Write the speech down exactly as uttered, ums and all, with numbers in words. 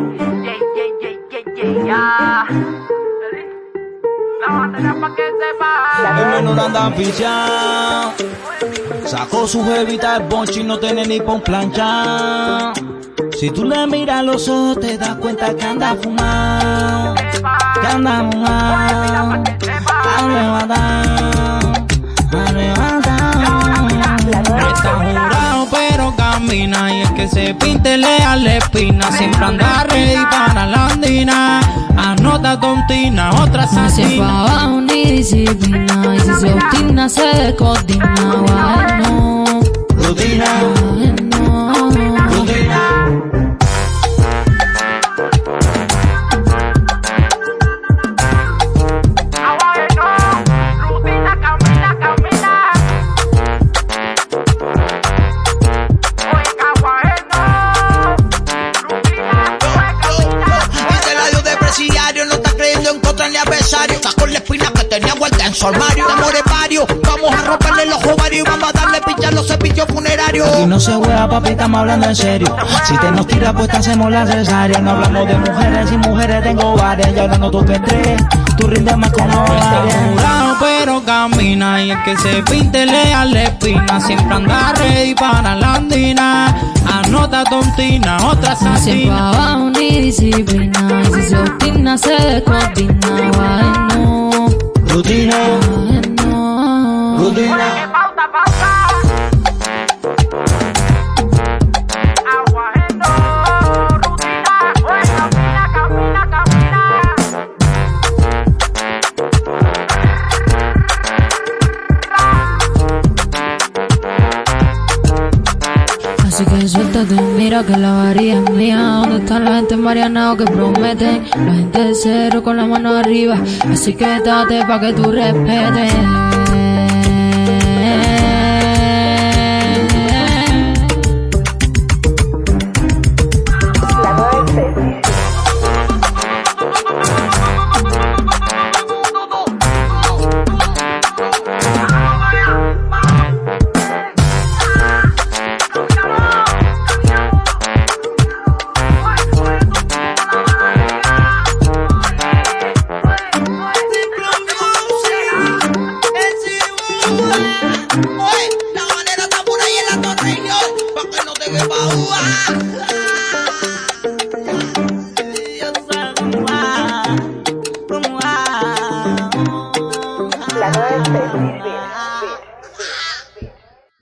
Yeah, yeah, yeah, yeah, yeah, yeah. La batería pa' que sepa. El menor anda oficial. Sacó su jevita el bonche y no tiene ni pon plancha. Si tú le miras los ojos te das cuenta que anda fumado, que anda fumado, arrebatado, arrebatado. Está jurado pero camina y el que se pinte lea la espina. Siempre anda ready para la andina. Anota tontina, otra asesina. No se va abajo ni disciplina y si se obstina se descoordina. Bueno, rutina, bueno, rutina. No está creyendo en contra ni adversario. Sacó la espina que tenía guarda en su armario. De amores varios, vamos a romperle los ovarios y vamos a darle pincha a los cepillos funerarios. Aquí no se juega, papi, estamos hablando en serio. Si te nos tiras, pues te hacemos la cesárea. No hablamos de mujeres, y mujeres tengo varias. Y ahora no toques tres, tú rindes más como varias. Jurado pero camina y el que se pinte lea la espina. Siempre anda ready para la andina. Anota tontina, otra no se va asesina. abajo ni disciplina y si se obstina se descoordina. Bueno, Rutina, bueno, rutina. Pausa, pausa. Aguajendo, rutina. Oye, camina, camina, camina. así que suéltate, mira que la varía es mía. ¿Dónde están la gente marianao que prometen? La gente de cero con la mano arriba. Así que date pa' que tú respetes. La manera está por ahí en la torre, pa' que no te quepa jugar.